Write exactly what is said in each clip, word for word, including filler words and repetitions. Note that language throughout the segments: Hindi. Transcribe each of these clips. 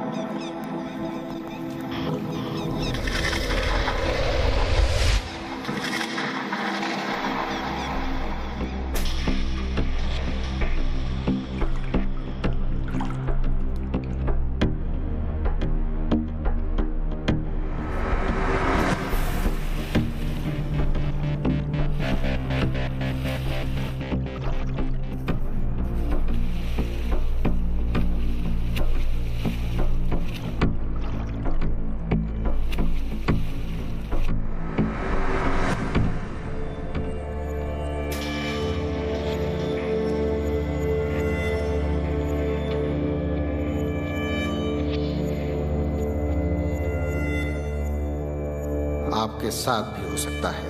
आपके साथ भी हो सकता है।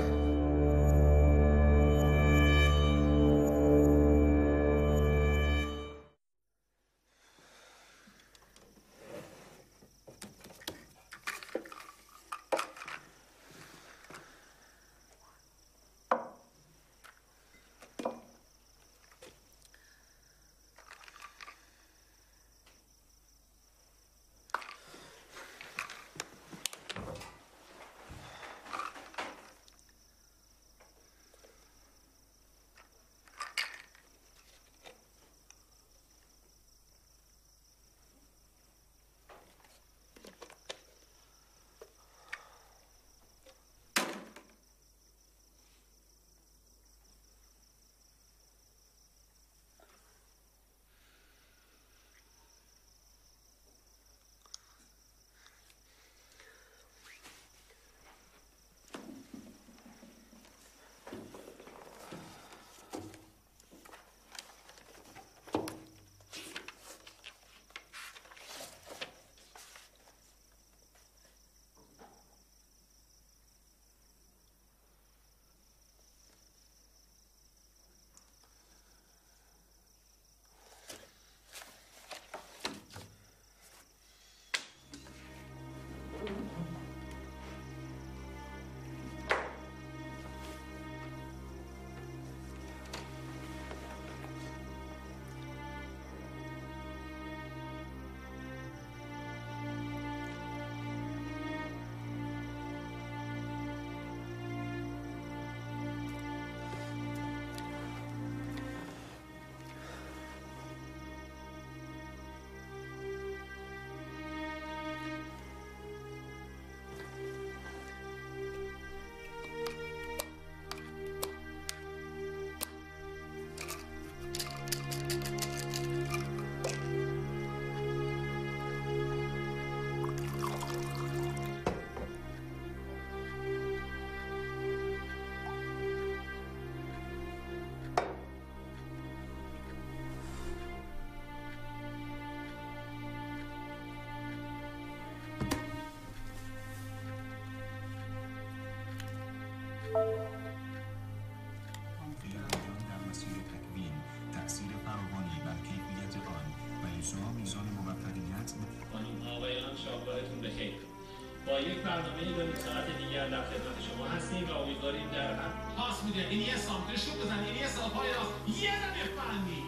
با یک برنامه به ساعت دیگر در خدمت شما هستیم و امیدواریم در هم پاس میده. این یه سانتر شوت بزن، این یه سالپای راست یه دم فنی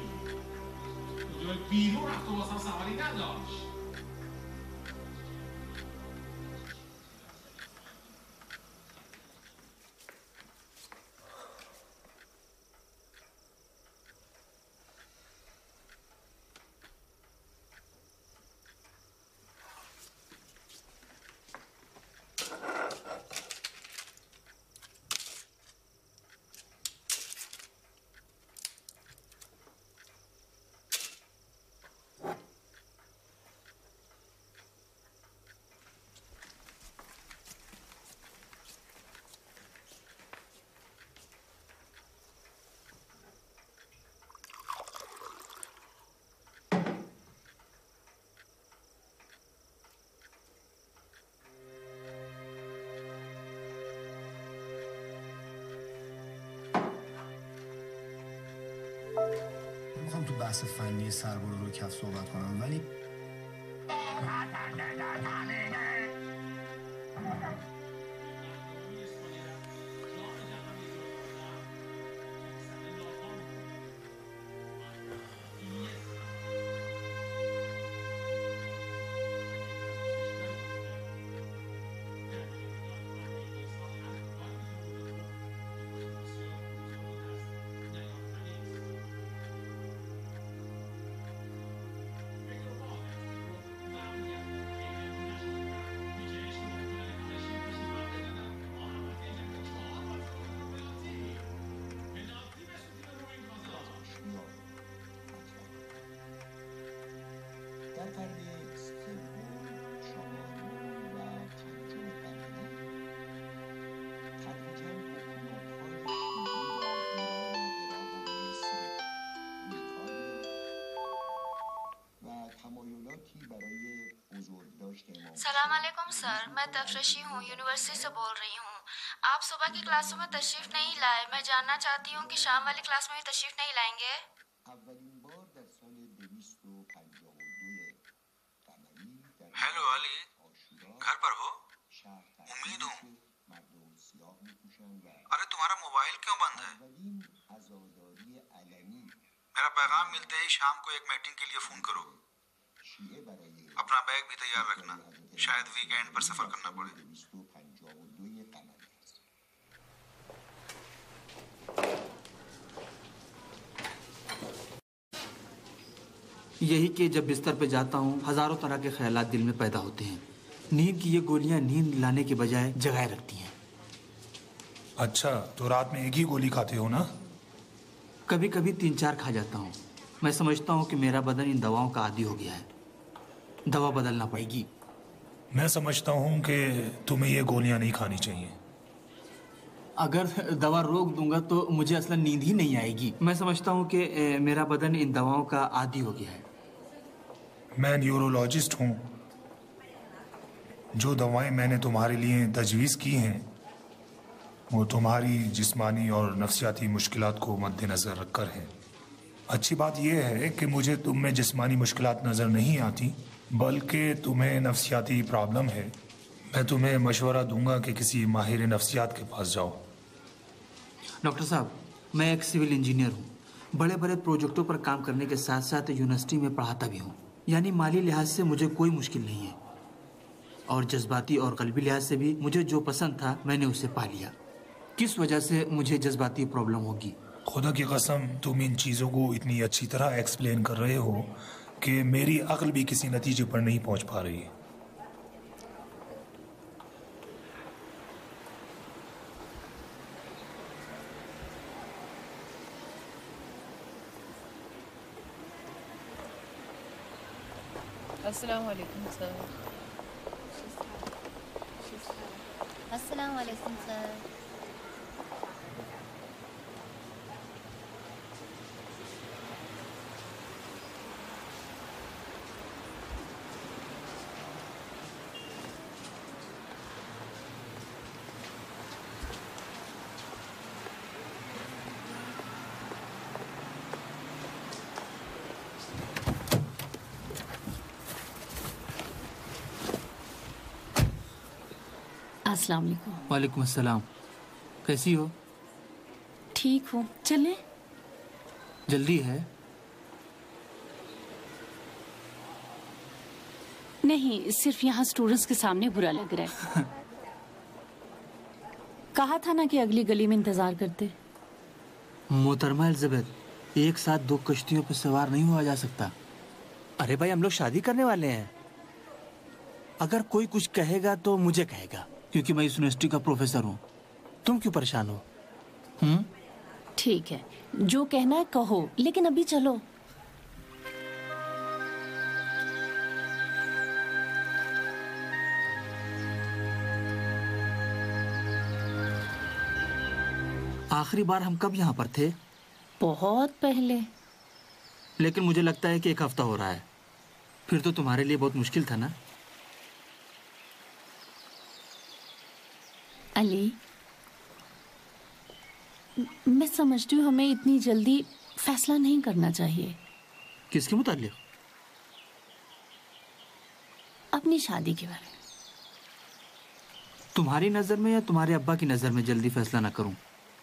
اونجای بیرون رفت و واسم سواری نداشت. میخوام تو بحث فنی سربارو رو کف صحبت کنم ولی सलाम अलैकुम सर, मैं तफरशी हूँ, यूनिवर्सिटी से बोल रही हूँ। आप सुबह की क्लासों में तशरीफ नहीं लाए। मैं जानना चाहती हूँ कि शाम वाली क्लास में भी तशरीफ नहीं लाएंगे। हेलो अली, घर पर हो? उम्मीद हूँ। अरे तुम्हारा मोबाइल क्यों बंद है? मेरा पैगाम मिलते ही शाम को एक मीटिंग के लिए फोन करो। अपना बैग भी तैयार रखना, शायद वीकेंड पर सफर करना पड़े। यही कि जब बिस्तर पे जाता हूँ हजारों तरह के ख्यालात दिल में पैदा होते हैं। नींद की ये गोलियां नींद लाने के बजाय जगाए रखती हैं। अच्छा, तो रात में एक ही गोली खाते हो ना? कभी कभी तीन चार खा जाता हूँ। मैं समझता हूँ कि मेरा बदन इन दवाओं का आदी हो गया है, दवा बदलना पड़ेगी। मैं समझता हूँ कि तुम्हें ये गोलियां नहीं खानी चाहिए। अगर दवा रोक दूंगा तो मुझे असलन नींद ही नहीं आएगी। मैं समझता हूँ कि मेरा बदन इन दवाओं का आदी हो गया है। मैं न्यूरोलॉजिस्ट हूँ। जो दवाएं मैंने तुम्हारे लिए तजवीज़ की हैं वो तुम्हारी जिस्मानी और नफ्सियाती मुश्किलात को मद्देनज़र रखकर हैं। अच्छी बात यह है कि मुझे तुम में जिस्मानी मुश्किलात नज़र नहीं आती, बल्कि तुम्हें नफ्सियाती प्रॉब्लम है। मैं तुम्हें मशवरा दूंगा कि किसी माहिर नफ्सियात के पास जाओ। डॉक्टर साहब, मैं एक सिविल इंजीनियर हूँ। बड़े बड़े प्रोजेक्टों पर काम करने के साथ साथ यूनिवर्सिटी में पढ़ाता भी हूँ। यानी माली लिहाज से मुझे कोई मुश्किल नहीं है, और जज्बाती और कल्बी लिहाज से भी मुझे जो पसंद था मैंने उसे पा लिया। किस वजह से मुझे जज्बाती प्रॉब्लम होगी? खुदा की कसम, तुम इन चीज़ों को इतनी अच्छी तरह एक्सप्लेन कर रहे हो कि मेरी अक्ल भी किसी नतीजे पर नहीं पहुंच पा रही है। अस्सलाम वालेकुम सर। अस्सलाम वालेकुम सर। अस्सलाम वालेकुम। वालेकुम अस्सलाम। कैसी हो? ठीक हूँ, चलें? जल्दी है? नहीं, सिर्फ यहाँ स्टूडेंट्स के सामने बुरा लग रहा है। कहा था ना कि अगली गली में इंतजार करते। मोहतरमा एलिजाबेथ, एक साथ दो कश्तियों पर सवार नहीं हुआ जा सकता। अरे भाई, हम लोग शादी करने वाले हैं। अगर कोई कुछ कहेगा तो मुझे कहेगा, क्योंकि मैं इस यूनिवर्सिटी का प्रोफेसर हूँ। तुम क्यों परेशान हो? हम्म? ठीक है, जो कहना है कहो, लेकिन अभी चलो। आखिरी बार हम कब यहाँ पर थे? बहुत पहले। लेकिन मुझे लगता है कि एक हफ्ता हो रहा है। फिर तो तुम्हारे लिए बहुत मुश्किल था ना? अली, मैं समझती हूँ हमें इतनी जल्दी फैसला नहीं करना चाहिए। किसके मुताल्लिक? अपनी शादी के बारे में। तुम्हारी नजर में या तुम्हारे अब्बा की नजर में जल्दी फैसला ना करूं?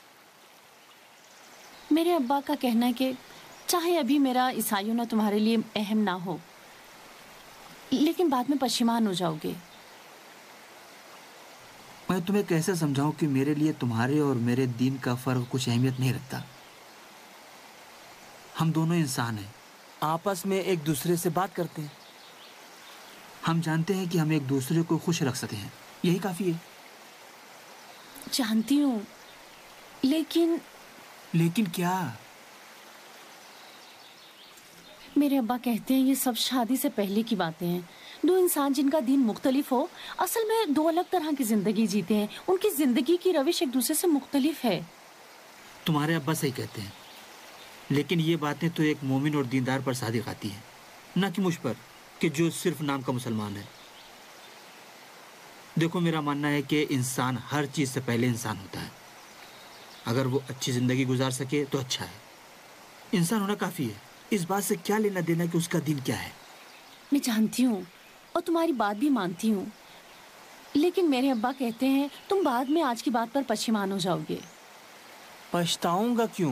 मेरे अब्बा का कहना है कि चाहे अभी मेरा ईसाइयों ना तुम्हारे लिए अहम ना हो, लेकिन बाद में परेशान हो जाओगे। मैं तुम्हें कैसे समझाऊं कि मेरे लिए तुम्हारे और मेरे दीन का फर्क कुछ अहमियत नहीं रखता। हम दोनों इंसान हैं, आपस में एक दूसरे से बात करते हैं। हम जानते हैं कि हम एक दूसरे को खुश रख सकते हैं, यही काफी है। जानती हूँ, लेकिन लेकिन क्या? मेरे अब्बा कहते हैं ये सब शादी से पहले की बातें हैं। दो इंसान जिनका दीन मुख्तलिफ हो, असल में दो अलग तरह की जिंदगी जीते हैं। उनकी जिंदगी की रविश एक दूसरे से मुख्तलिफ है। तुम्हारे अब्बा सही कहते हैं, लेकिन ये बातें तो एक मोमिन और दीनदार पर सादिक आती हैं, ना कि मुझ पर कि जो सिर्फ नाम का मुसलमान है। देखो, मेरा मानना है कि इंसान हर चीज़ से पहले इंसान होता है। अगर वो अच्छी ज़िंदगी गुजार सके तो अच्छा है। इंसान होना काफ़ी है। इस बात से क्या लेना देना कि उसका दिन क्या है। मैं जानती हूँ और तुम्हारी बात भी मानती हूँ, लेकिन मेरे अब्बा कहते हैं तुम बाद में आज की बात पर पछिमान हो जाओगे। पछताऊंगा क्यों?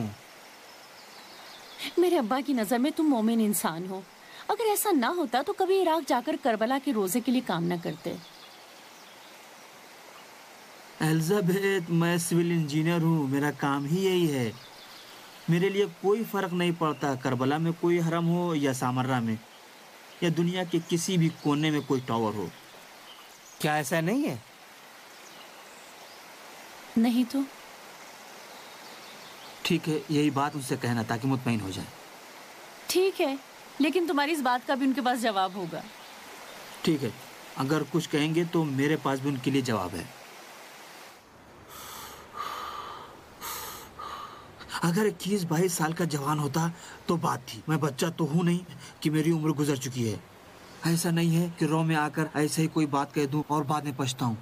मेरे अब्बा की नज़र में तुम मोमिन इंसान हो। अगर ऐसा ना होता तो कभी इराक जाकर करबला के रोजे के लिए काम ना करते। एलिजाबेथ, मैं सिविल इंजीनियर हूँ, मेरा काम ही यही है। मेरे लिए कोई फ़र्क नहीं पड़ता करबला में कोई हरम हो या सामर्रा में या दुनिया के किसी भी कोने में कोई टावर हो। क्या ऐसा नहीं है? नहीं तो ठीक है, यही बात उनसे कहना ताकि मुतमईन हो जाए। ठीक है, लेकिन तुम्हारी इस बात का भी उनके पास जवाब होगा। ठीक है, अगर कुछ कहेंगे तो मेरे पास भी उनके लिए जवाब है। अगर इक्कीस बाईस साल का जवान होता तो बात थी। मैं बच्चा तो हूँ नहीं कि मेरी उम्र गुजर चुकी है। ऐसा नहीं है कि रो में आकर ऐसे ही कोई बात कह दूं और बाद में पछताऊं।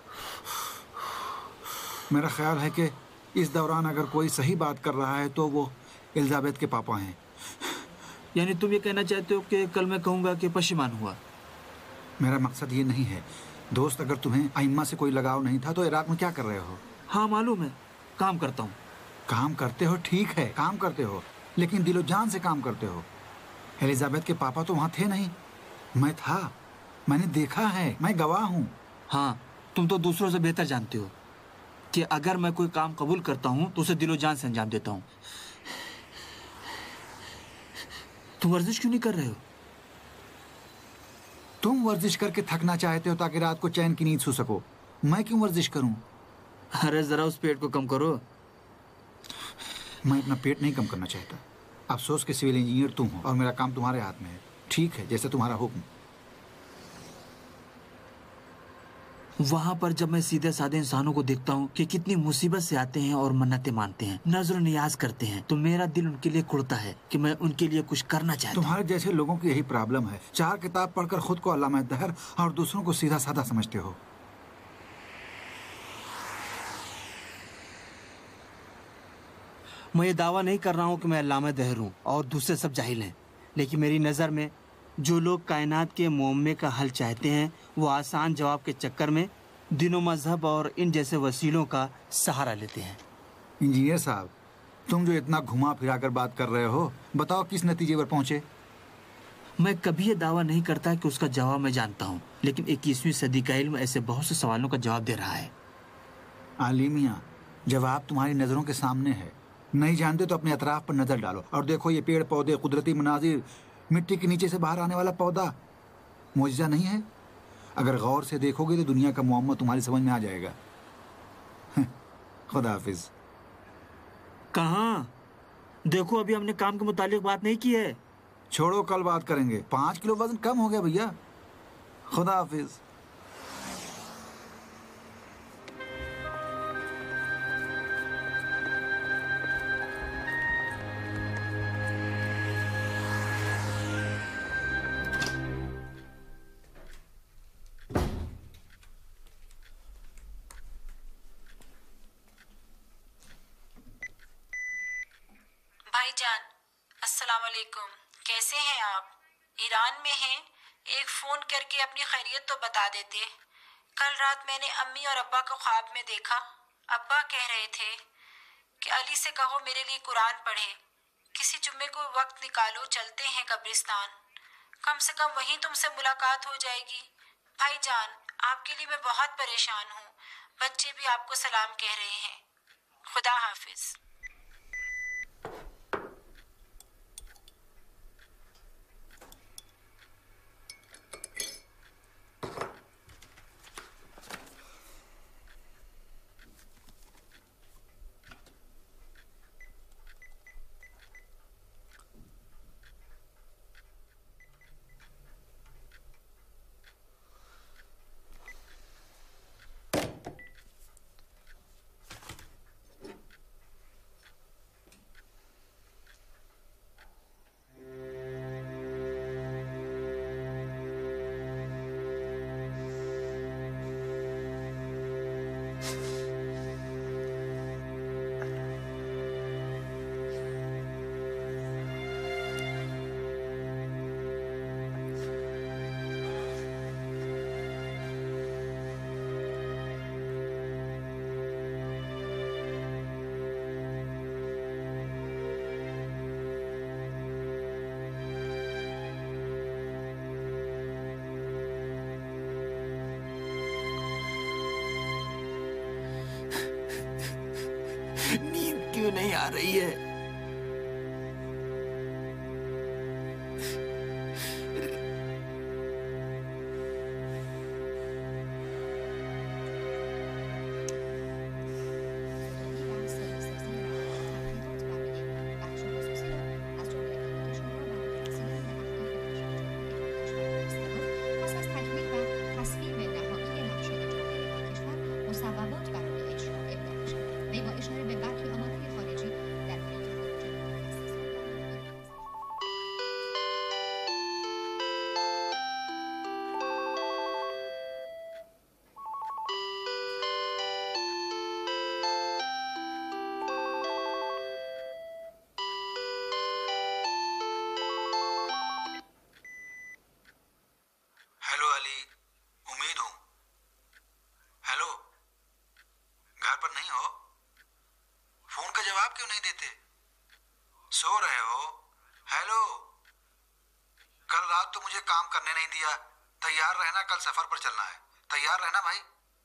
मेरा ख्याल है कि इस दौरान अगर कोई सही बात कर रहा है तो वो एलिजाबेथ के पापा हैं। यानी तुम ये कहना चाहते हो कि कल मैं कहूँगा कि पशेमान हुआ? मेरा मकसद ये नहीं है दोस्त। अगर तुम्हें आइम्मा से कोई लगाव नहीं था तो इराक में क्या कर रहे हो? हाँ मालूम है, काम करता हूँ। काम करते हो, ठीक है, काम करते हो, लेकिन दिलो जान से काम करते हो। एलिजाबेथ के पापा तो वहाँ थे नहीं, मैं था, मैंने देखा है, मैं गवाह हूँ। हाँ, तुम तो दूसरों से बेहतर जानते हो कि अगर मैं कोई काम कबूल करता हूँ तो उसे दिलो जान से अंजाम देता हूँ। तुम वर्जिश क्यों नहीं कर रहे हो? तुम वर्जिश करके थकना चाहते हो ताकि रात को चैन की नींद सो सको। मैं क्यों वर्जिश करूँ? अरे जरा उस पेट को कम करो। मैं अपना पेट नहीं कम करना चाहता। अफसोस के सिविल इंजीनियर तुम हो और मेरा काम तुम्हारे हाथ में है। ठीक है, जैसे तुम्हारा हुक्म। वहां पर जब मैं सीधे साधे इंसानों को देखता हूँ कि कितनी मुसीबत से आते हैं और मन्नतें मानते हैं, नजर नियाज करते हैं, तो मेरा दिल उनके लिए कुड़ता है कि मैं उनके लिए कुछ करना चाहता हूँ। तुम्हारे जैसे लोगों की यही प्रॉब्लम है। चार किताब पढ़कर खुद को अल्लामा दहर और दूसरों को सीधा साधा समझते हो। मैं ये दावा नहीं कर रहा हूँ कि मैं अल्लामा दहर हूँ और दूसरे सब जाहिल हैं, लेकिन मेरी नज़र में जो लोग कायनात के मुअम्मे का हल चाहते हैं वो आसान जवाब के चक्कर में दिनों मजहब और इन जैसे वसीलों का सहारा लेते हैं। इंजीनियर साहब, तुम जो इतना घुमा फिरा कर बात कर रहे हो, बताओ किस नतीजे पर पहुंचे? मैं कभी ये दावा नहीं करता कि उसका जवाब मैं जानता हूँ, लेकिन इक्कीसवीं सदी का इल्म ऐसे बहुत से सवालों का जवाब दे रहा है। आलिमिया, जवाब तुम्हारी नज़रों के सामने है। नहीं जानते तो अपने अतराफ पर नजर डालो और देखो ये पेड़ पौधे, कुदरती मनाजिर, मिट्टी के नीचे से बाहर आने वाला पौधा मुआजिजा नहीं है? अगर गौर से देखोगे तो दुनिया का मुअम्मा तुम्हारी समझ में आ जाएगा। खुदा हाफिज। कहाँ? देखो, अभी हमने काम के मुतालिक बात नहीं की है। छोड़ो, कल बात करेंगे। पाँच किलो वजन कम हो गया भैया। खुदा हाफिज। भाईजान, अस्सलाम वालेकुम। कैसे हैं आप? ईरान में हैं? एक फ़ोन करके अपनी खैरियत तो बता देते। कल रात मैंने अम्मी और अब्बा को ख्वाब में देखा। अब्बा कह रहे थे कि अली से कहो मेरे लिए कुरान पढ़े। किसी जुम्मे को वक्त निकालो, चलते हैं कब्रिस्तान। कम से कम वहीं तुमसे मुलाकात हो जाएगी। भाईजान, आपके लिए मैं बहुत परेशान हूँ। बच्चे भी आपको सलाम कह रहे हैं। खुदा हाफिज। आ रही है। तैयार रहना, कल सफर पर चलना है। तैयार रहना भाई।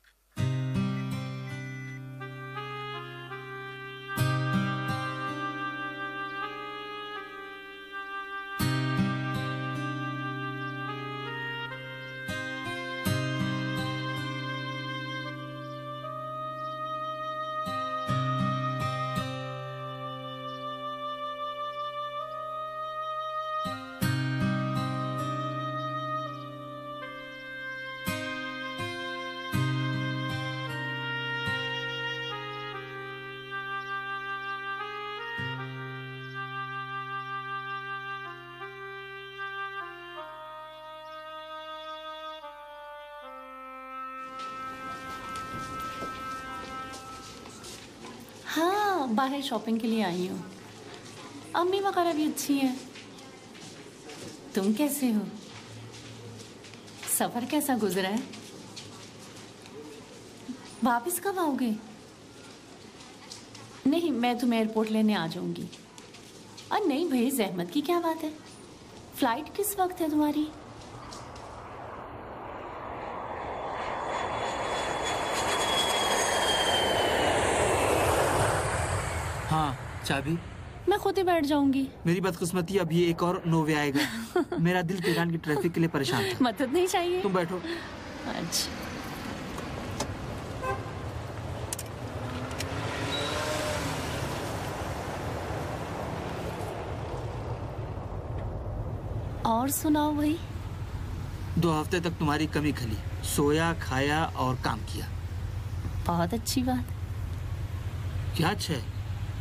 हाँ, बाहर शॉपिंग के लिए आई हूँ। अम्मी वगैरह भी अच्छी हैं। तुम कैसे हो? सफर कैसा गुजरा है? वापस कब आओगे? नहीं, मैं तुम्हें एयरपोर्ट लेने आ जाऊंगी। और नहीं भाई, जहमत की क्या बात है। फ्लाइट किस वक्त है तुम्हारी? हाँ, चाबी? मैं खुद ही बैठ जाऊंगी। मेरी बदकिस्मती, अभी एक और नोवे आएगा। मेरा दिल तेहरान की ट्रैफिक के लिए परेशान था। मदद नहीं चाहिए? तुम बैठो। अच्छा। और सुनाओ भाई। दो हफ्ते तक तुम्हारी कमी खली, सोया, खाया और काम किया। बहुत अच्छी बात। क्या अच्छा है?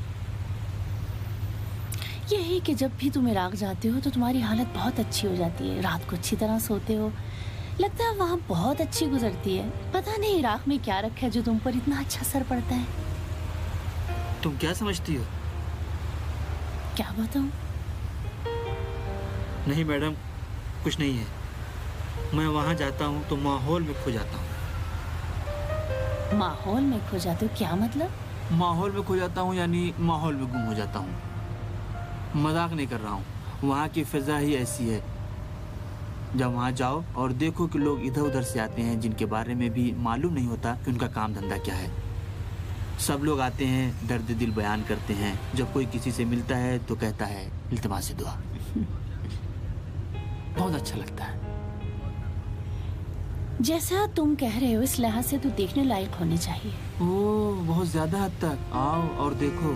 यही कि जब भी तुम इराक जाते हो तो तुम्हारी हालत बहुत अच्छी हो जाती है। रात को अच्छी तरह सोते हो, लगता है वहाँ बहुत अच्छी गुजरती है। पता नहीं इराक में क्या रखा है जो तुम पर इतना अच्छा असर पड़ता है। तुम क्या समझती हो? क्या बताऊं? नहीं मैडम, कुछ नहीं है। मैं वहाँ जाता हूँ तो माहौल में खो जाता हूँ। माहौल में खो जाते हो? क्या मतलब? माहौल में खो जाता हूँ यानी माहौल में गुम हो जाता हूँ। मजाक नहीं कर रहा हूँ, वहाँ की फिजा ही ऐसी है। जब वहाँ जाओ और देखो कि लोग इधर उधर से आते हैं जिनके बारे में भी मालूम नहीं होता कि उनका काम धंधा क्या है। सब लोग आते हैं, दर्द दिल बयान करते हैं। जब कोई किसी से मिलता है तो कहता है इल्तिमास दुआ। बहुत अच्छा लगता है। जैसा तुम कह रहे हो इस लिहाज से तो देखने लायक होने चाहिए। ओह, बहुत ज्यादा हद तक। आओ और देखो।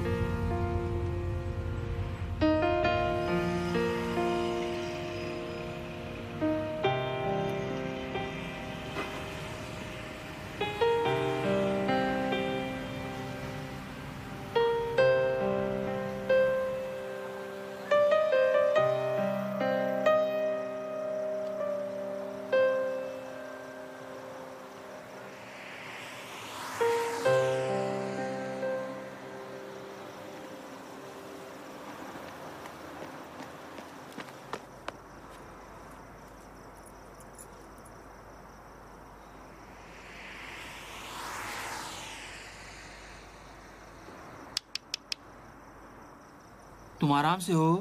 तुम आराम से हो?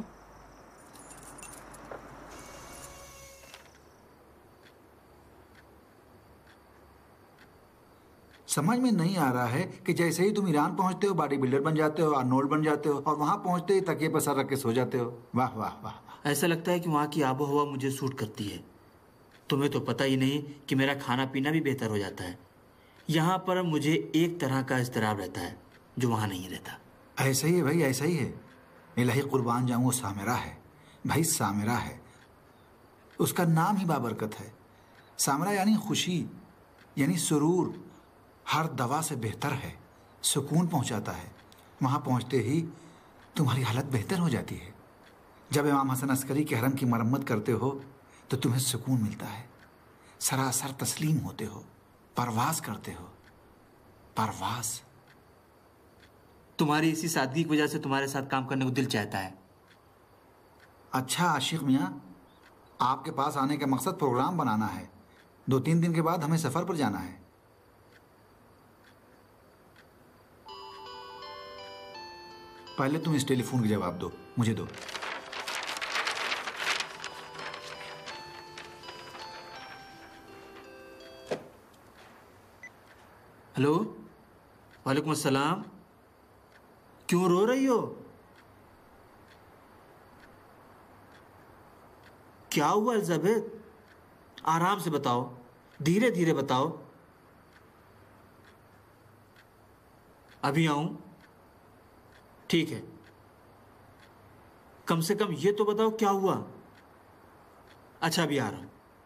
समझ में नहीं आ रहा है कि जैसे ही तुम ईरान पहुंचते हो बॉडी बिल्डर बन जाते हो, आर्नोल्ड बन जाते हो और वहां पहुंचते ही तकिए पर सर रख के सो जाते हो। वाह वाह वाह। ऐसा लगता है कि वहाँ की आबो हवा मुझे सूट करती है। तुम्हें तो पता ही नहीं कि मेरा खाना पीना भी बेहतर हो जाता है। यहाँ पर मुझे एक तरह का इज़्तिराब रहता है जो वहाँ नहीं रहता। ऐसा ही है भाई, ऐसा ही है। इलाही कुर्बान जाऊँ, वो सामिरा है भाई, सामिरा है। उसका नाम ही बाबरकत है। सामिरा यानी खुशी, यानी सुरूर, हर दवा से बेहतर है, सुकून पहुंचाता है। वहाँ पहुँचते ही तुम्हारी हालत बेहतर हो जाती है। जब इमाम हसन अस्करी के हरम की मरम्मत करते हो तो तुम्हें सुकून मिलता है, सरासर तस्लीम होते हो, परवास करते हो, परवास। तुम्हारी इसी सादगी की वजह से तुम्हारे साथ काम करने को दिल चाहता है। अच्छा आशिक मियाँ, आपके पास आने का मकसद प्रोग्राम बनाना है। दो तीन दिन के बाद हमें सफ़र पर जाना है। पहले तुम इस टेलीफोन का जवाब दो, मुझे दो। हेलो, वालेकुम अस्सलाम। क्यों रो रही हो? क्या हुआ एलिजाबेथ? आराम से बताओ, धीरे धीरे बताओ। अभी आऊं? ठीक है, कम से कम ये तो बताओ क्या हुआ। अच्छा, अभी आ रहा हूं।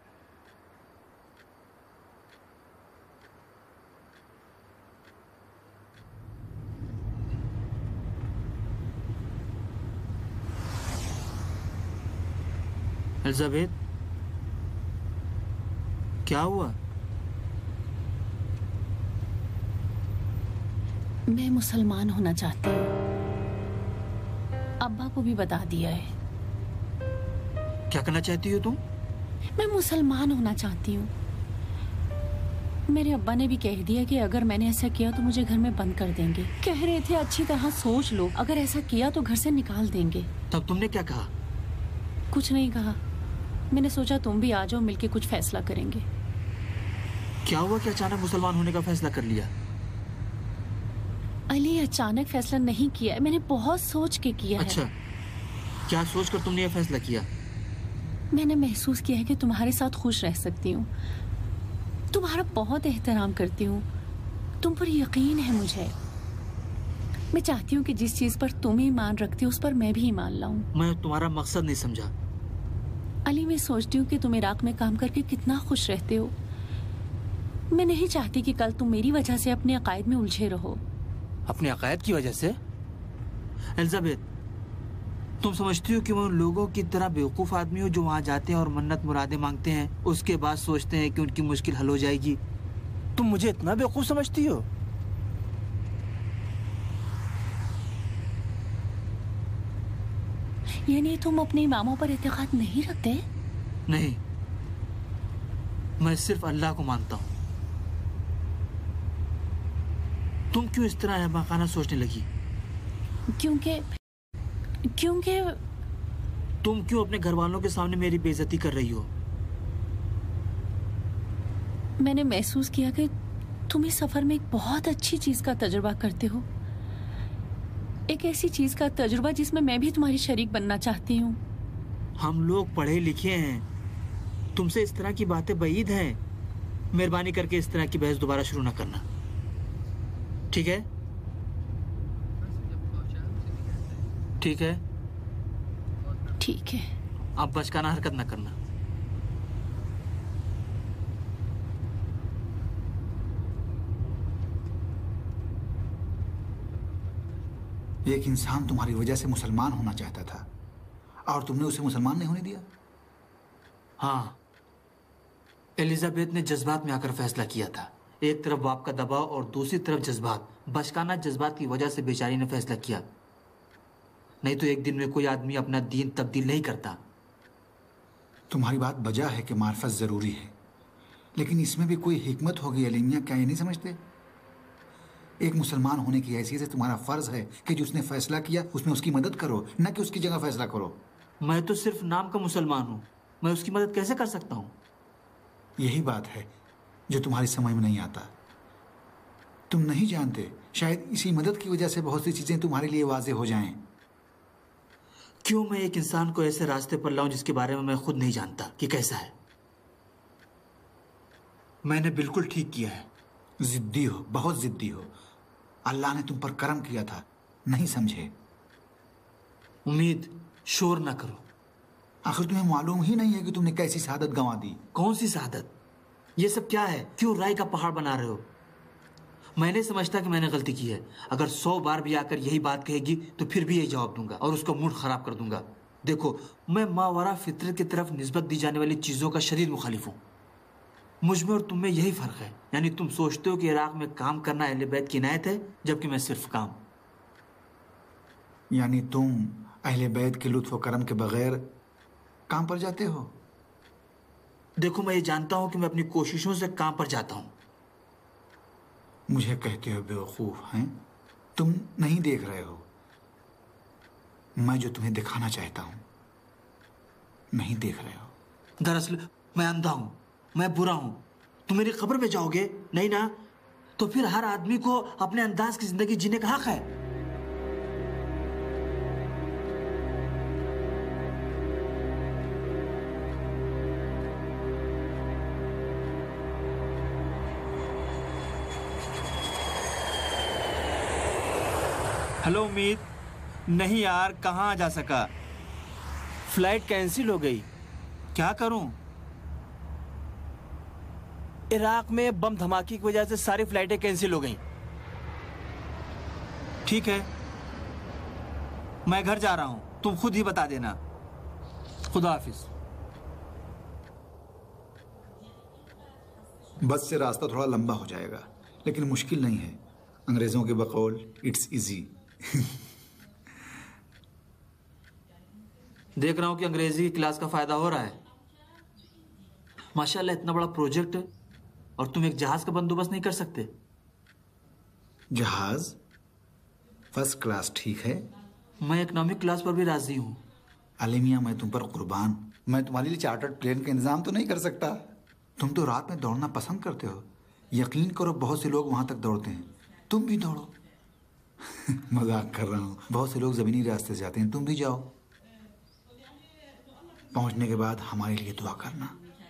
एलिजाबेथ, क्या हुआ? मैं मुसलमान होना चाहती हूँ। अब्बा को भी बता दिया है। क्या करना चाहती हो तुम? मैं मुसलमान होना चाहती हूँ। मेरे अब्बा ने भी कह दिया कि अगर मैंने ऐसा किया तो मुझे घर में बंद कर देंगे। कह रहे थे अच्छी तरह सोच लो, अगर ऐसा किया तो घर से निकाल देंगे। तब तुमने क्या कहा? कुछ नहीं कहा। मैंने सोचा तुम भी आ जाओ, मिलके कुछ फैसला करेंगे। क्या हुआ कि अचानक मुसलमान होने का फैसला कर लिया? अली, अचानक फैसला नहीं किया है, मैंने बहुत सोच के किया अच्छा, है। क्या सोचकर तुमने यह फैसला किया? मैंने महसूस किया है कि तुम्हारे साथ खुश रह सकती हूँ। तुम्हारा बहुत एहतराम करती हूँ, तुम पर यकीन है मुझे। मैं चाहती हूँ कि जिस चीज पर तुम ईमान रखती हो उस पर मैं भी ईमान लाऊं। मैं तुम्हारा मकसद नहीं समझा। अली, मैं सोचती हूँ कि तुम इराक में काम करके कितना खुश रहते हो। मैं नहीं चाहती कि कल तुम मेरी वजह से अपने अकायद में उलझे रहो। अपने अकायद की वजह से? एलिजाबेथ, तुम समझती हो कि वो उन लोगों की तरह बेवकूफ़ आदमी हो जो वहाँ जाते हैं और मन्नत मुरादे मांगते हैं, उसके बाद सोचते हैं कि उनकी मुश्किल हल हो जाएगी? तुम मुझे इतना बेवकूफ़ समझती हो? यानी तुम अपने इमामों पर एतकाद नहीं रखते? नहीं, मैं सिर्फ अल्लाह को मानता हूँ। तुम क्यों इस तरह अहमकाना सोचने लगी? क्योंकि क्योंकि तुम क्यों अपने घर वालों के सामने मेरी बेइज्जती कर रही हो? मैंने महसूस किया कि तुम इस सफर में एक बहुत अच्छी चीज का तजुर्बा करते हो। एक ऐसी चीज का तजुर्बा जिसमें मैं भी तुम्हारी शरीक बनना चाहती हूँ। हम लोग पढ़े लिखे हैं, तुमसे इस तरह की बातें बईद हैं। मेहरबानी करके इस तरह की बहस दोबारा शुरू ना करना, ठीक है? ठीक है? ठीक है। अब बचकाना हरकत ना करना। एक इंसान तुम्हारी वजह से मुसलमान होना चाहता था और तुमने उसे मुसलमान नहीं होने दिया। हाँ, एलिजाबेथ ने जज्बात में आकर फैसला किया था। एक तरफ बाप का दबाव और दूसरी तरफ जज्बात, बचकाना जज्बात की वजह से बेचारी ने फैसला किया। नहीं तो एक दिन में कोई आदमी अपना दीन तब्दील नहीं करता। तुम्हारी बात बजा है कि मार्फत जरूरी है, लेकिन इसमें भी कोई हिकमत होगी अलीमिया, क्या ये नहीं समझते? एक मुसलमान होने की हैसियत से तुम्हारा फर्ज है कि जो उसने फैसला किया उसमें उसकी मदद करो, न कि उसकी जगह फैसला करो। मैं तो सिर्फ नाम का मुसलमान हूँ, मैं उसकी मदद कैसे कर सकता हूँ? यही बात है जो तुम्हारी समझ में नहीं आता। तुम नहीं जानते, शायद इसी मदद की वजह से बहुत सी चीजें तुम्हारे लिए वाज़ेह हो जाएं। क्यों मैं एक इंसान को ऐसे रास्ते पर लाऊं जिसके बारे में मैं खुद नहीं जानता कि कैसा है? मैंने बिल्कुल ठीक किया है। जिद्दी हो, बहुत जिद्दी हो। अल्लाह ने तुम पर करम किया था, नहीं समझे। उम्मीद, शोर ना करो। आखिर तुम्हें मालूम ही नहीं है कि तुमने कैसी शहादत गंवा दी। कौन सी शहादत? ये सब क्या है? क्यों राय का पहाड़ बना रहे हो? मैंने समझता कि मैंने गलती की है। अगर सौ बार भी आकर यही बात कहेगी तो फिर भी यही जवाब दूंगा और उसका मूड खराब कर दूंगा। देखो, मैं मावरा फितरत की तरफ निस्बत दी जाने वाली चीजों का शदीद मुखालिफ हूँ। मुझ में और तुम में यही फर्क है। यानी तुम सोचते हो कि इराक में काम करना अहले बैत की इनायत है, जबकि मैं सिर्फ काम। यानी तुम अहले बैत के लुत्फ व करम के बगैर काम पर जाते हो? देखो, मैं ये जानता हूं कि मैं अपनी कोशिशों से काम पर जाता हूं। मुझे कहते हो बेवकूफ हैं? तुम नहीं देख रहे हो मैं जो तुम्हें दिखाना चाहता हूं, नहीं देख रहे हो। दरअसल मैं अंधा हूं, मैं बुरा हूं। तुम मेरी खबर पे जाओगे नहीं ना? तो फिर हर आदमी को अपने अंदाज की जिंदगी जीने का हक है। हेलो उम्मीद। नहीं यार, कहाँ जा सका, फ्लाइट कैंसिल हो गई। क्या करूं? इराक में बम धमाके की वजह से सारी फ्लाइटें कैंसिल हो गई। ठीक है, मैं घर जा रहा हूं, तुम खुद ही बता देना। खुदा हाफिज। बस से रास्ता थोड़ा लंबा हो जाएगा, लेकिन मुश्किल नहीं है। अंग्रेजों के बकौल इट्स इजी। देख रहा हूं कि अंग्रेजी की क्लास का फायदा हो रहा है। माशाल्लाह, इतना बड़ा प्रोजेक्ट और तुम एक जहाज का बंदोबस्त नहीं कर सकते? जहाज फर्स्ट क्लास ठीक है। मैं इकोनॉमिक क्लास पर भी राजी हूं। अलीमिया, मैं तुम पर कुर्बान। मैं तुम्हारे लिए चार्टर्ड प्लेन का इंतजाम तो नहीं कर सकता। तुम तो रात में दौड़ना पसंद करते हो। यकीन करो, बहुत से लोग वहां तक दौड़ते हैं, तुम भी दौड़ो। मजाक कर रहा हूँ। बहुत से लोग जमीनी रास्ते से जाते हैं, तुम भी जाओ। पहुंचने के बाद हमारे लिए दुआ करना।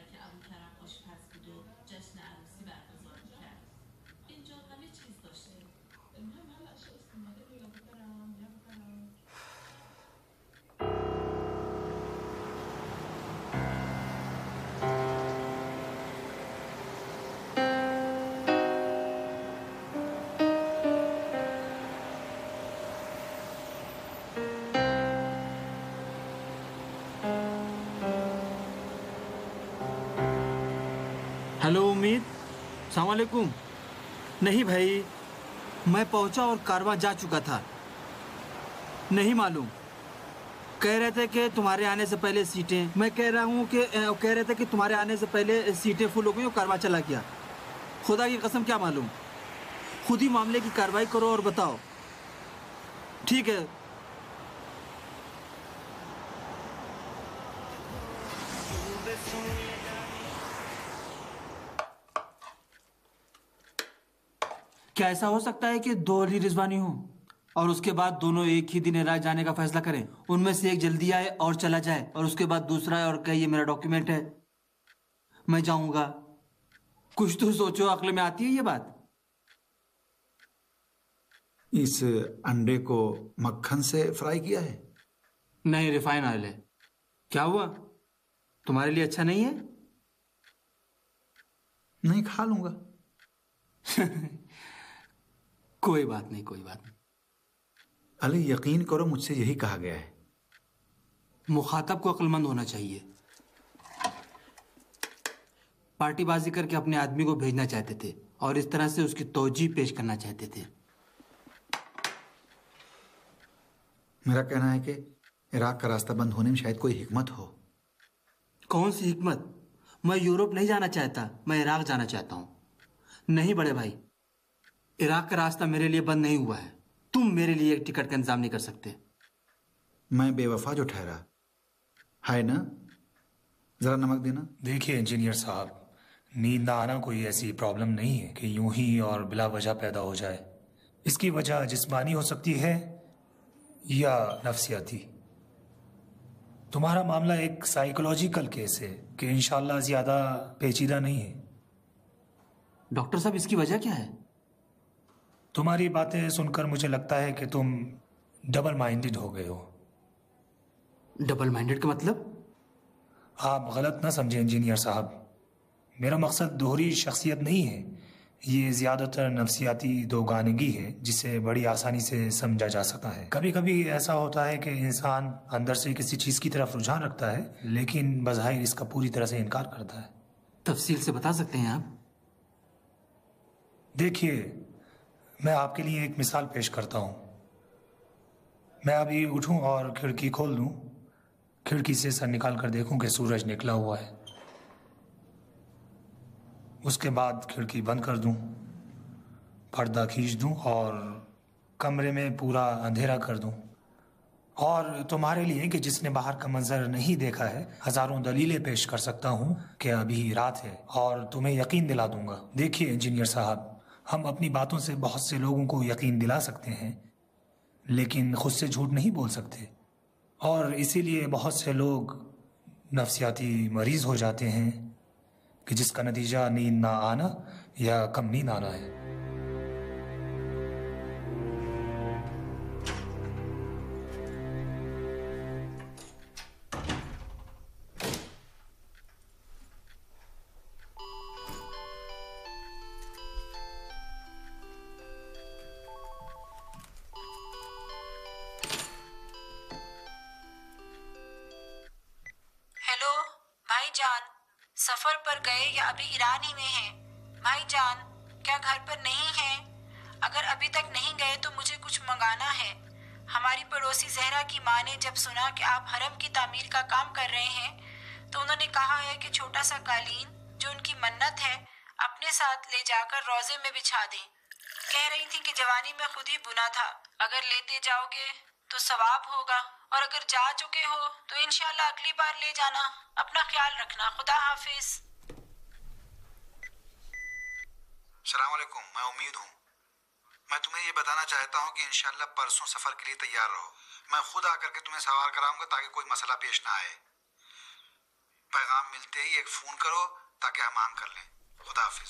हेलो उम्मीद, अस्सलाम वालेकुम। नहीं भाई, मैं पहुंचा और कारवां जा चुका था। नहीं मालूम, कह रहे थे कि तुम्हारे आने से पहले सीटें, मैं कह रहा हूं कि कह रहे थे कि तुम्हारे आने से पहले सीटें फुल हो गई और कारवां चला गया। खुदा की कसम क्या मालूम। खुद ही मामले की कार्रवाई करो और बताओ। ठीक है। क्या ऐसा हो सकता है कि दो अली रिजवानी हो और उसके बाद दोनों एक ही दिन इराक जाने का फैसला करें? उनमें से एक जल्दी आए और चला जाए और उसके बाद दूसरा है और कहे ये मेरा डॉक्यूमेंट है, मैं जाऊंगा। कुछ तो सोचो, अक्ल में आती है ये बात? इस अंडे को मक्खन से फ्राई किया है? नहीं, रिफाइन ऑयल है। क्या हुआ, तुम्हारे लिए अच्छा नहीं है? नहीं, खा लूंगा। कोई बात नहीं, कोई बात नहीं। अली, यकीन करो, मुझसे यही कहा गया है। मुखातब को अक्लमंद होना चाहिए। पार्टीबाजी करके अपने आदमी को भेजना चाहते थे और इस तरह से उसकी तौजीह पेश करना चाहते थे। मेरा कहना है कि इराक का रास्ता बंद होने में शायद कोई हिकमत हो। कौन सी हिकमत? मैं यूरोप नहीं जाना चाहता, मैं इराक जाना चाहता हूं। नहीं बड़े भाई, इराक का रास्ता मेरे लिए बंद नहीं हुआ है। तुम मेरे लिए एक टिकट का इंतजाम नहीं कर सकते। मैं बेवफा जो ठहरा है ना? जरा नमक देना। देखिए इंजीनियर साहब, नींद ना आना कोई ऐसी प्रॉब्लम नहीं है कि यूं ही और बिला वजह पैदा हो जाए। इसकी वजह जिस्मानी हो सकती है या नफ्सियाती। तुम्हारा मामला एक साइकोलॉजिकल केस है कि इंशाल्लाह ज्यादा पेचीदा नहीं है। डॉक्टर साहब, इसकी वजह क्या है? तुम्हारी बातें सुनकर मुझे लगता है कि तुम डबल माइंडेड हो गए हो। डबल माइंडेड का मतलब? आप गलत ना समझें इंजीनियर साहब, मेरा मकसद दोहरी शख्सियत नहीं है। ये ज़्यादातर नफ्सियाती दोगानगी है जिसे बड़ी आसानी से समझा जा सकता है। कभी कभी ऐसा होता है कि इंसान अंदर से किसी चीज़ की तरफ रुझान रखता है लेकिन बज़ाहिर इसका पूरी तरह से इनकार करता है। तफसील से बता सकते हैं आप? देखिए, मैं आपके लिए एक मिसाल पेश करता हूँ। मैं अभी उठूँ और खिड़की खोल दूँ, खिड़की से सर निकाल कर देखूँ कि सूरज निकला हुआ है, उसके बाद खिड़की बंद कर दूं, पर्दा खींच दूं और कमरे में पूरा अंधेरा कर दूं और तुम्हारे लिए कि जिसने बाहर का मंजर नहीं देखा है हजारों दलीलें पेश कर सकता हूं कि अभी रात है और तुम्हें यकीन दिला दूंगा। देखिए इंजीनियर साहब, हम अपनी बातों से बहुत से लोगों को यकीन दिला सकते हैं लेकिन खुद से झूठ नहीं बोल सकते और इसीलिए बहुत से लोग नफ्सियाती मरीज हो जाते हैं कि जिसका नतीजा नींद ना आना या कम नींद आना है। हेलो भाईजान, सफर पर गए या अभी ईरान ही में हैं? भाईजान, क्या घर पर नहीं हैं? अगर अभी तक नहीं गए तो मुझे कुछ मंगाना है। हमारी पड़ोसी जहरा की माँ ने जब सुना कि आप हरम की तामीर का काम कर रहे हैं तो उन्होंने कहा है कि छोटा सा कालीन जो उनकी मन्नत है अपने साथ ले जाकर रोजे में बिछा दें। कह रही थी कि जवानी में खुद ही बुना था, अगर लेते जाओगे तो सवाब होगा और अगर जा चुके हो तो इंशाल्लाह अगली बार ले जाना। अपना ख्याल रखना। खुदा हाफिज। अस्सलाम वालेकुम, मैं उम्मीद हूँ। मैं तुम्हें ये बताना चाहता हूँ कि इंशाल्लाह परसों सफर के लिए तैयार रहो। मैं खुद आकर के तुम्हें सवार कराऊंगा ताकि कोई मसला पेश ना आए। पैगाम मिलते ही एक फोन करो ताकि हम आम कर लें। खुदा हाफिज।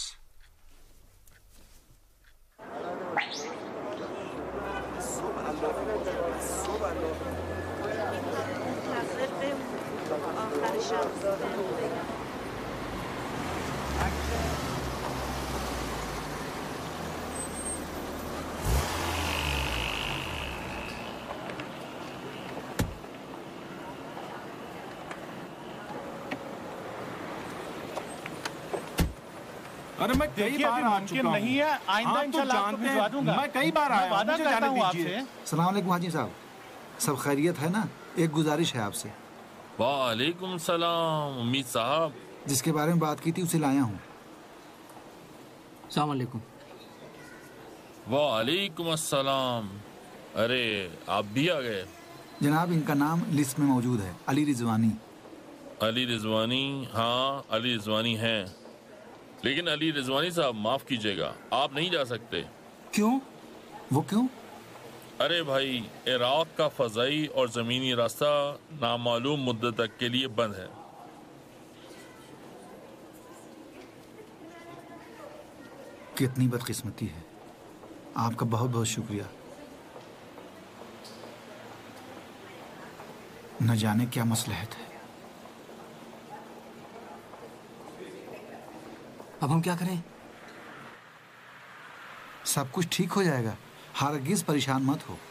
अरे मैं कई बार आ चुका हूं। नहीं है, आइंदा इंशाल्लाह आपको भिजवा दूंगा। मैं कई बार आया, वादा करता हूं आपसे। अस्सलाम वालेकुम हाजी साहब, सब खैरियत है ना? एक गुजारिश है आपसे। वालेकुम सलाम उम्मीद साहब। जिसके बारे में बात की थी उसे लाया हूँ। अस्सलाम वालेकुम। वालेकुम अस्सलाम। अरे आप भी आ गए? जनाब, इनका नाम लिस्ट में मौजूद है, अली रिजवानी। अली रिजवानी? हाँ, अली रिजवानी हैं, लेकिन अली रिजवानी साहब माफ कीजिएगा, आप नहीं जा सकते। क्यों? वो क्यों? अरे भाई, इराक का फजाई और जमीनी रास्ता नामालूम मुद्दत तक के लिए बंद है। कितनी बदकिस्मती है। आपका बहुत बहुत शुक्रिया। न जाने क्या मसलहत है। अब हम क्या करें? सब कुछ ठीक हो जाएगा, हरगिज परेशान मत हो।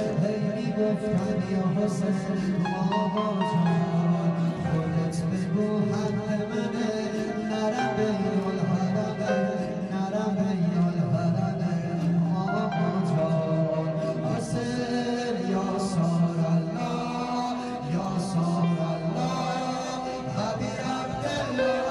هی میگفتن یا حسین آقا جان خودت بگو حق منه نرم بین الحرمین نرم بین الحرمین آقا جان حسین یا سار الله یا سار الله ابی عبدالله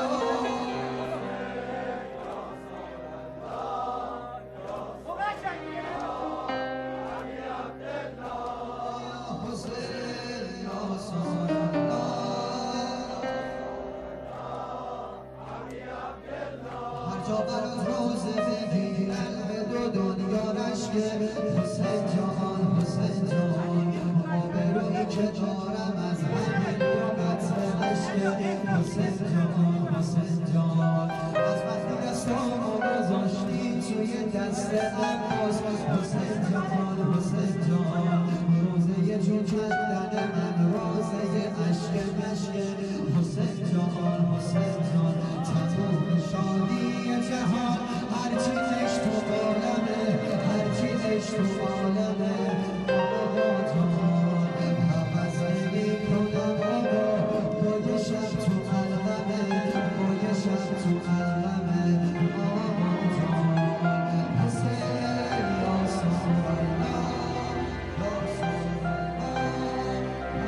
حسین جان حسین جان آبرویی که دارم از همین دو قطره عشق حسین جان حسین جان از وقتی دستامو گذاشتی توی دست عباس حسین جان حسین جان روزه جون کردن من روزه عشق مشق حسین جان حسین جان تموم شادی جهان هرچی عشق تو عالمه هرچی عشق تو عالمه آقا جان حوض نمی کنم آقا با یه شب تو قلبمه با یه شب تو قلبمه آقا جان حسین یا سار الله یا سار الله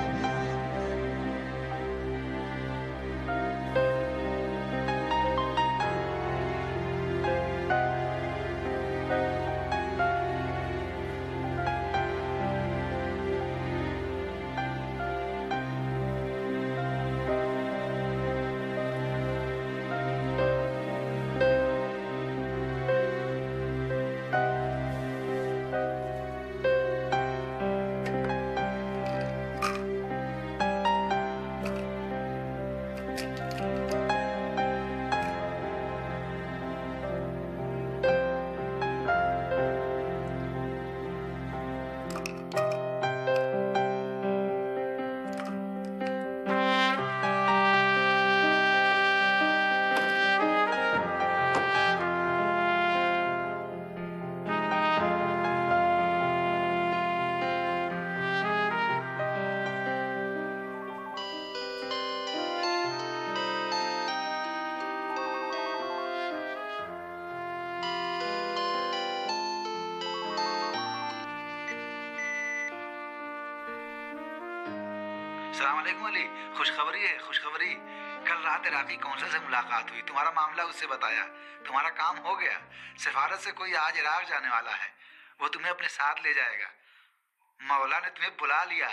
सलाम अलैकुम अली, खुशखबरी है खुशखबरी। कल रात इराकी कौंसल से मुलाकात हुई, तुम्हारा मामला उससे बताया, तुम्हारा काम हो गया। सिफारत से कोई आज इराक जाने वाला है, वो तुम्हें अपने साथ ले जाएगा। मौला ने तुम्हें बुला लिया।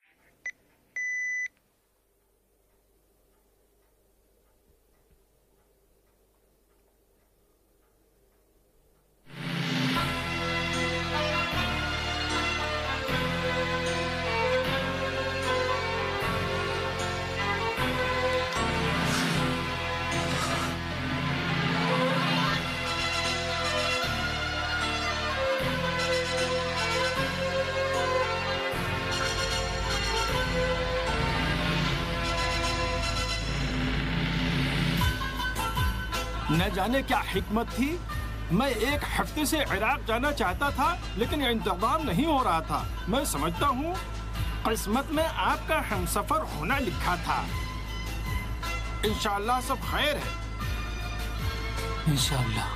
न जाने क्या हिकमत थी। मैं एक हफ्ते से इराक जाना चाहता था, लेकिन इंतजाम नहीं हो रहा था। मैं समझता हूँ किस्मत में आपका हमसफर होना लिखा था। इंशाअल्लाह सब खैर है। इंशाअल्लाह।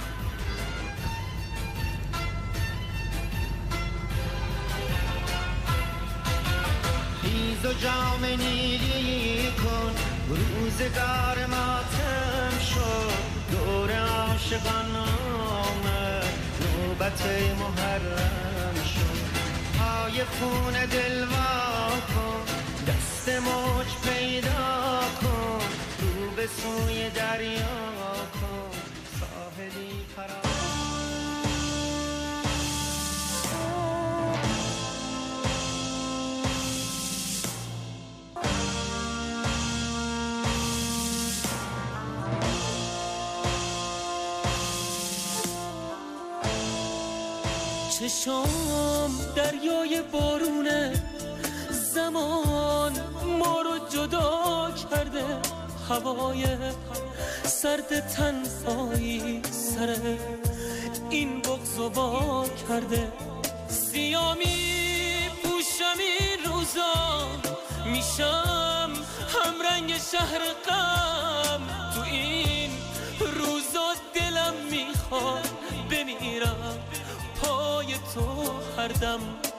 خیز و جام نیلی کن روزگار ماتم شد دور عاشقان آمد نوبت محرم شد پای خون دل وا کن دست موج پیدا کن رو به سوی دریا کن ساحلی فرا چشام دریای بارونه زمان ما رو جدا کرده هوای سرد تنهایی سر این بغض وا کرده سیامی میشم همرنگ شهر غم. تو این روزا دلم میخواد بمیرم پای تو هر دم.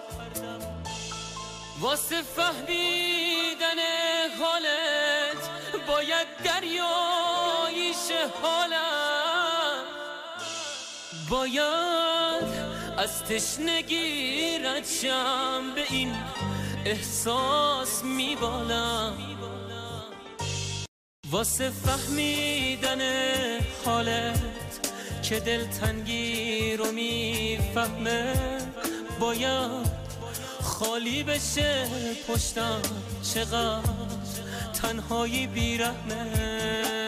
واسه فهمیدن حالت باید دریایش حالم، باید از تشنگی رد شم، به این احساس میبالم. واسه فهمیدن حالت که دلتنگی رو میفهمه باید خالی بشه پشتم، چقدر تنهایی بیرحمه.